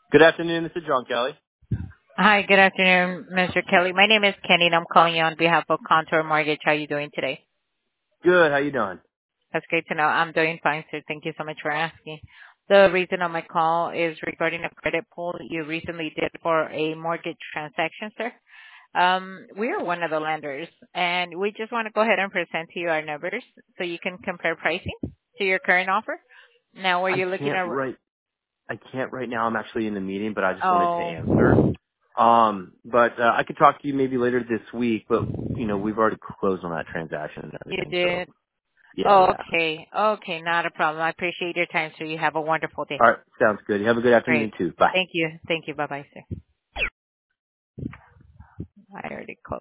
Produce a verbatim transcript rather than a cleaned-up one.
Good afternoon. This is John Kelly. Hi, good afternoon, Mister Kelly. My name is Kenny, and I'm calling you on behalf of Contour Mortgage. How are you doing today? Good. How you doing? That's great to know. I'm doing fine, sir. Thank you so much for asking. The reason of my call is regarding a credit pull you recently did for a mortgage transaction, sir. Um, we are one of the lenders, and we just want to go ahead and present to you our numbers so you can compare pricing to your current offer. Now, were I you looking can't at... right. I can't right now. I'm actually in the meeting, but I just wanted to answer. Oh, Um, but uh, I could talk to you maybe later this week. But you know, we've already closed on that transaction and you everything. So did? yeah, Oh, yeah. okay. Okay, not a problem. I appreciate your time, sir. You have a wonderful day. All right. Sounds good. You have a good Great. afternoon too. Bye. Thank you. Thank you. Bye-bye, sir. I already called.